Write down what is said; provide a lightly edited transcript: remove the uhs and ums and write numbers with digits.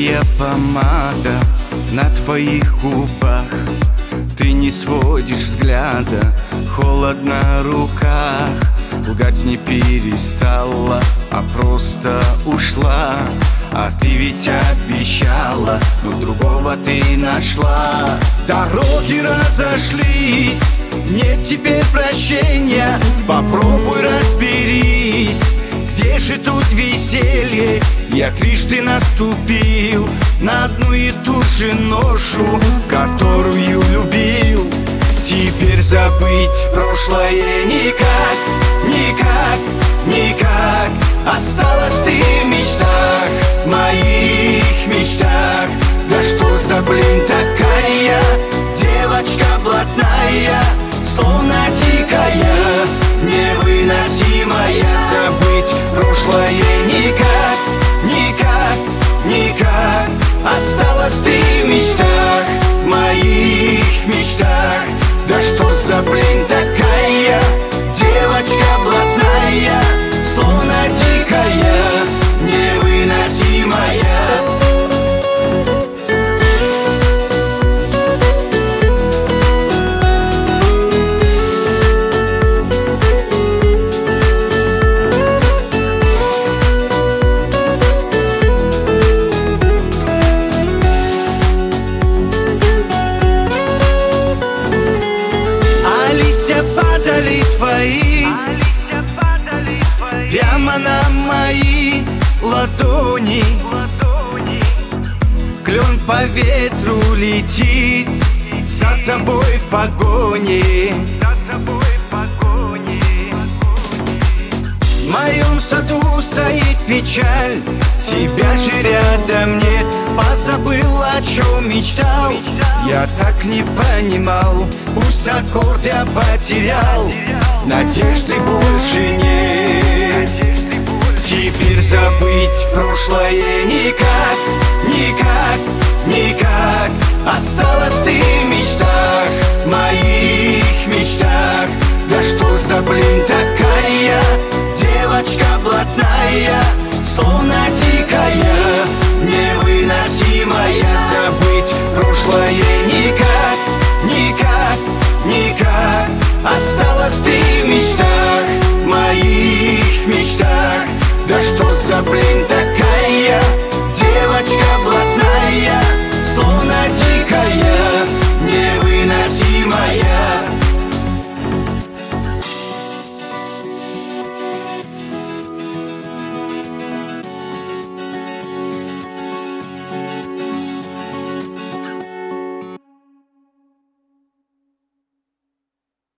Твоя помада на твоих губах, ты не сводишь взгляда, холодно в руках. Лгать не перестала, а просто ушла. А ты ведь обещала, но другого ты нашла. Дороги разошлись, нет теперь прощения. Попробуй разберись, где же тут веселье? Я трижды наступил на одну и ту же ношу, которую любил. Теперь забыть прошлое никак, никак, никак. Осталась ты в мечтах, моих мечтах. Да что за блин такая, девочка блатная, словно дикая, невыносимая. Забыть прошлое никак, никак, никак. Осталась ты в мечтах, моих мечтах. Да что за блин такая, девочка блатная, словно дикая, невыносимая. Падали твои, прямо на мои ладони. Клен по ветру летит, за тобой в погоне. В моем саду стоит печаль, тебя же рядом нет. Позабыл, о чем мечтал, я так не понимал. Пусть аккорд я потерял, надежды больше нет. Теперь забыть прошлое никак, никак, никак. Осталась ты в мечтах, моих мечтах. Да что за блин такая, девочка блатная, словно